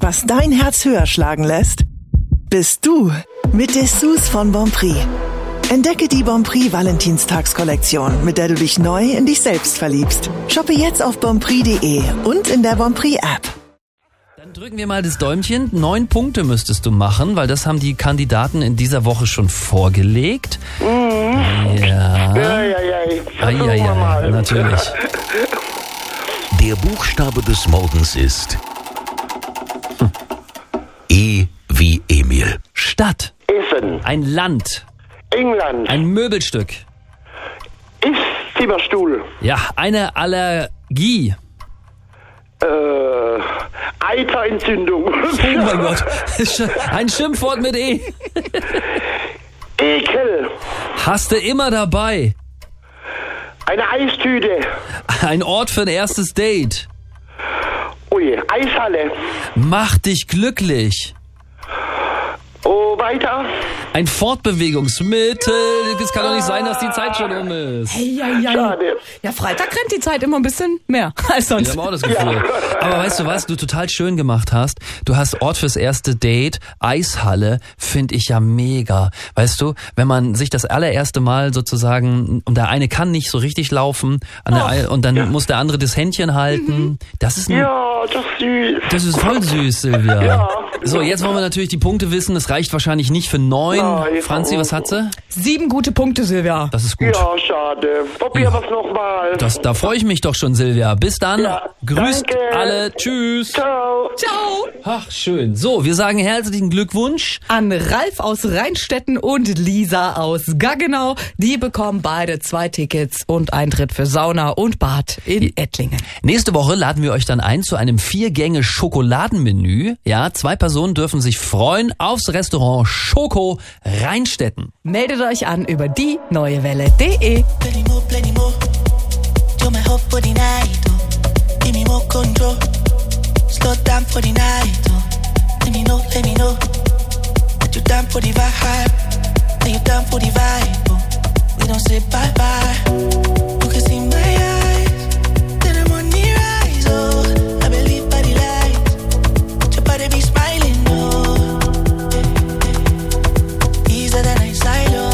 Was dein Herz höher schlagen lässt? Bist du mit Dessous von Bonprix. Entdecke die Bonprix Valentinstagskollektion, mit der du dich neu in dich selbst verliebst. Shoppe jetzt auf bonprix.de und in der Bonprix App. Dann drücken wir mal das Däumchen. 9 Punkte müsstest du machen, weil das haben die Kandidaten in dieser Woche schon vorgelegt. Ja. Ja, natürlich. Der Buchstabe des Morgens ist E wie Emil. Stadt. Essen. Ein Land. England. Ein Möbelstück. Zimmerstuhl. Ja, eine Allergie. Eiterentzündung. Oh mein Gott. Ein Schimpfwort mit E. Ekel. Hast du immer dabei. Eine Eistüte. Ein Ort für ein erstes Date. Ui, Eishalle. Mach dich glücklich. Oh, weiter. Ein Fortbewegungsmittel. Es kann doch nicht sein, dass die Zeit schon um ist. Schade. Ja, Freitag rennt die Zeit immer ein bisschen mehr als sonst. Ich habe auch das Gefühl. Aber weißt du, was du total schön gemacht hast? Du hast Ort fürs erste Date, Eishalle, finde ich ja mega. Weißt du, wenn man sich das allererste Mal sozusagen, und der eine kann nicht so richtig laufen, und dann muss der andere das Händchen halten. Das ist Ja, das ist süß. Das ist voll süß, Silvia. Ja. So, jetzt wollen wir natürlich die Punkte wissen. Es reicht wahrscheinlich nicht für 9. Nein. Franzi, was hat sie? 7 gute Punkte, Silvia. Das ist gut. Ja, schade. Probier was nochmal. Da freue ich mich doch schon, Silvia. Bis dann. Ja, Grüßt danke. alle. Tschüss. Ciao. Ciao. Ach, schön. So, wir sagen herzlichen Glückwunsch. An Ralf aus Rheinstetten und Lisa aus Gaggenau. Die bekommen beide 2 Tickets und Eintritt für Sauna und Bad in Ettlingen. Nächste Woche laden wir euch dann ein zu einem 4-Gänge-Schokoladenmenü. Ja, 2 Personen dürfen sich freuen aufs Restaurant Schoko Rheinstetten. Meldet euch an über die neuewelle.de. Plenty more. You're my hope for the night, oh. Give me more control. Slow down for the night, oh. Let me know. That you down for the vibe. Are you down for the vibe, oh. We don't say bye-bye. You can see my eyes. Then I'm on the rise, oh. I believe by the light. Your body be smiling, oh. Easier than I silo.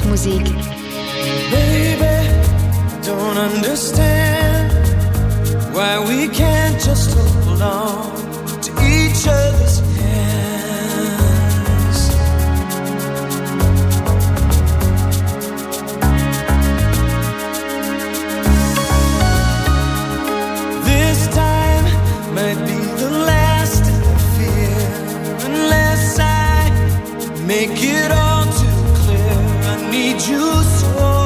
Live-Musik. Baby, don't understand why we can't just hold on to each other's hands. This time might be the last of the fear, unless I make it all too clear. I need you so.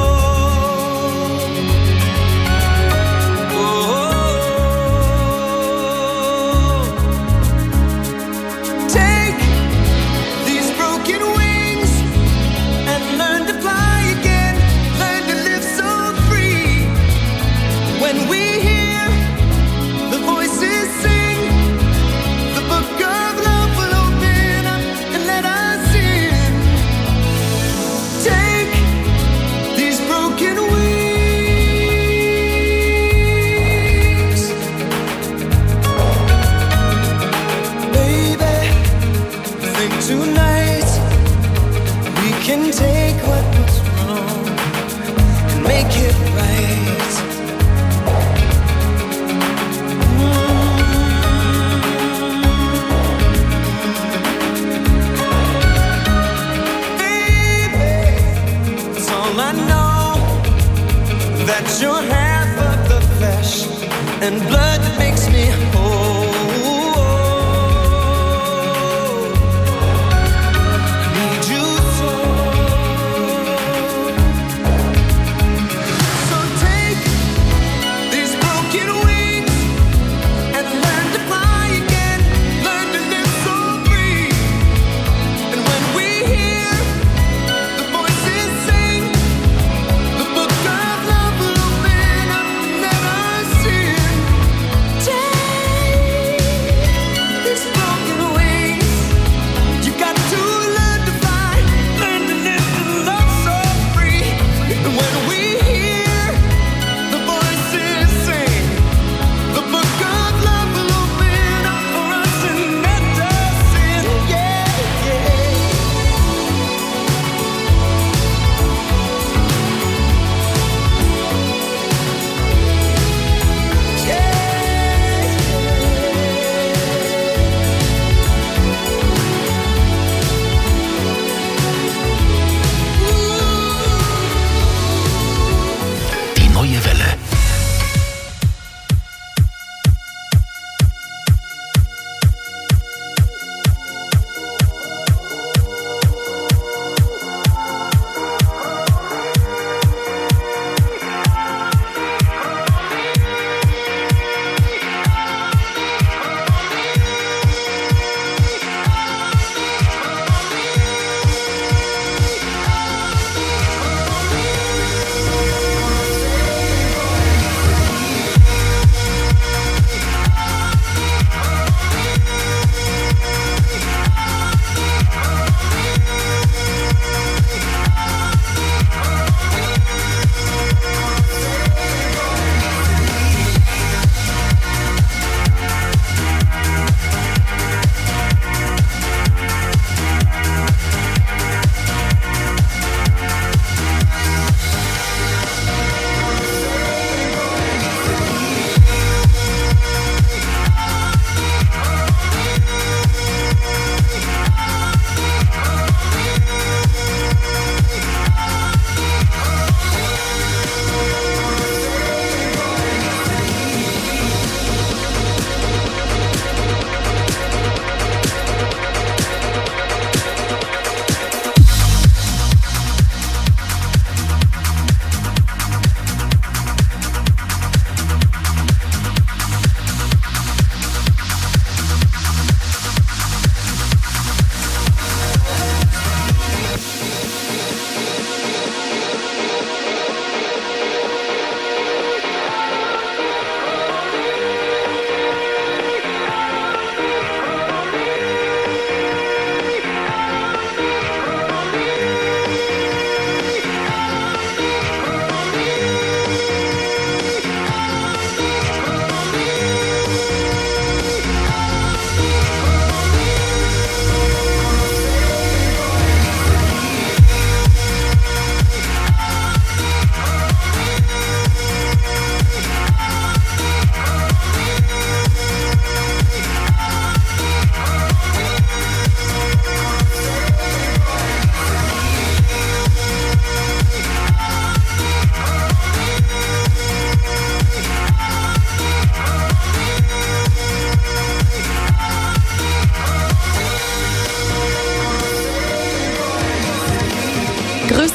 You're half of the flesh and blood that makes me whole. I need you so. So take these broken wings and learn to fly again. Learn to live so free. And when we hear the voices sing, the book of love will open up and let us in. Take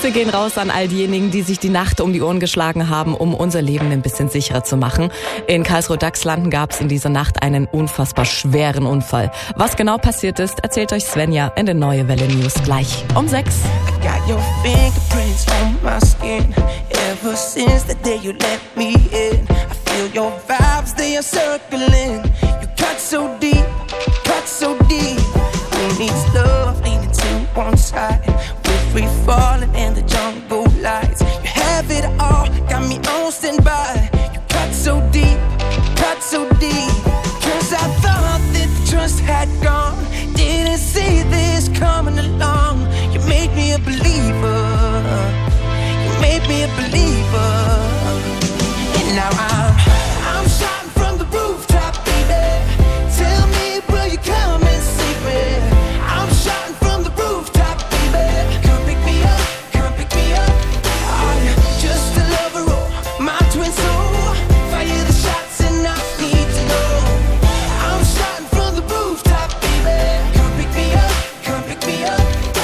Grüße gehen raus an all diejenigen, die sich die Nacht um die Ohren geschlagen haben, um unser Leben ein bisschen sicherer zu machen. In Karlsruhe-Dachslanden gab es in dieser Nacht einen unfassbar schweren Unfall. Was genau passiert ist, erzählt euch Svenja in den Neue Welle News gleich um 6. Got your fingerprints on my skin. Ever since the day you let me in, I feel your vibes, they are circling. You cut so deep, cut so deep. Who needs love leaning to one side? We're free falling in the jungle lights. You have it all, got me on standby. You cut so deep, cut so deep. Cause I thought that the trust had gone. Didn't see this coming along. You made me a believer. You made me a believer. And now I'm shouting from the rooftop, baby. Tell me, will you come and save me? I'm shouting from the rooftop, baby. Come pick me up, come pick me up. Are you just a lover or my twin soul? Fire the shots and I need to know. I'm shouting from the rooftop, baby. Come pick me up, come pick me up.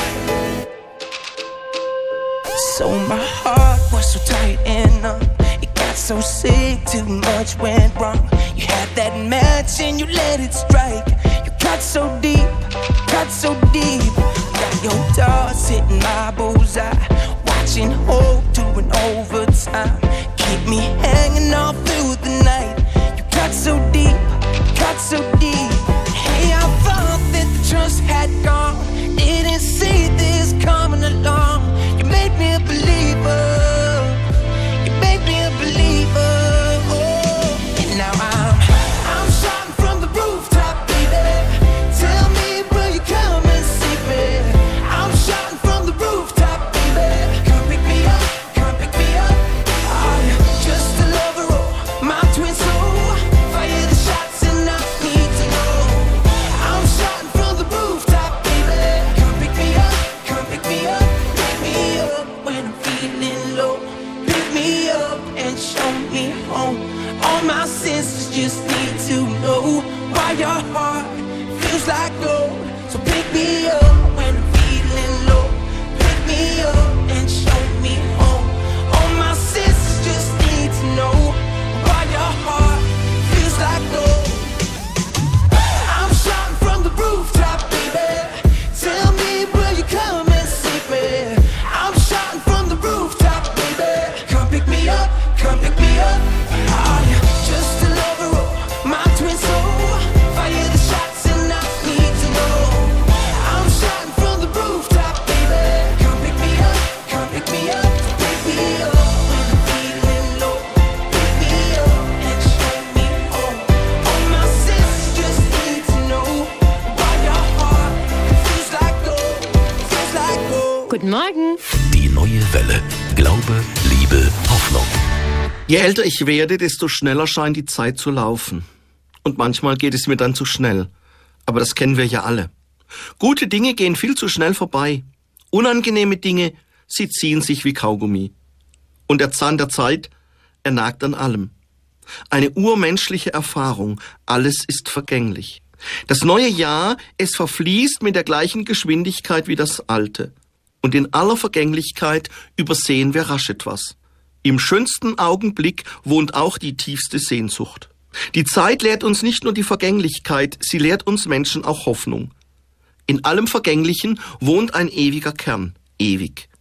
So my heart was so tight and numb. It got so sick, too much went wrong. You had that match and you let it strike. You cut so deep, cut so deep. Got your darts hitting my bullseye. Watching hope doing overtime. Keep me hanging all through the night. You cut so deep, cut so deep. Hey, I thought that the trust had gone. Didn't see this coming along. You made me a believer. You made me a believer. Oh, and now I'm shouting from the rooftop, baby. Tell me, will you come and save me? I'm shouting from the rooftop, baby. Come pick me up, come pick me up. Are you just a lover or my twin soul? Fire the shots and I need to know. I'm shouting from the rooftop, baby. Come pick me up, come pick me up. Pick me up when I'm feeling low. Pick me up and show me home. All my senses just need to know why your heart feels like gold. So pick me up when I'm feeling low. Pick me up and show me home. All my senses just need to know why your heart feels like gold. I'm shouting from the rooftop, baby. Tell me, will you come and save me? I'm shouting from the rooftop, baby. Come pick me up, come pick me up. Are you just a lover or my twin soul? Fire the shots and I need to know. I'm shouting from the rooftop, baby. Come pick me up, come pick me up. Pick me up when I'm feeling low. Pick me up and show me home. All my senses just need to know why your heart feels like gold, feels like gold. Guten Morgen. Die neue Welle. Glaube, Liebe, Hoffnung. Je älter ich werde, desto schneller scheint die Zeit zu laufen. Und manchmal geht es mir dann zu schnell. Aber das kennen wir ja alle. Gute Dinge gehen viel zu schnell vorbei. Unangenehme Dinge, sie ziehen sich wie Kaugummi. Und der Zahn der Zeit, er nagt an allem. Eine urmenschliche Erfahrung, alles ist vergänglich. Das neue Jahr, es verfließt mit der gleichen Geschwindigkeit wie das alte. Und in aller Vergänglichkeit übersehen wir rasch etwas. Im schönsten Augenblick wohnt auch die tiefste Sehnsucht. Die Zeit lehrt uns nicht nur die Vergänglichkeit, sie lehrt uns Menschen auch Hoffnung. In allem Vergänglichen wohnt ein ewiger Kern, ewig.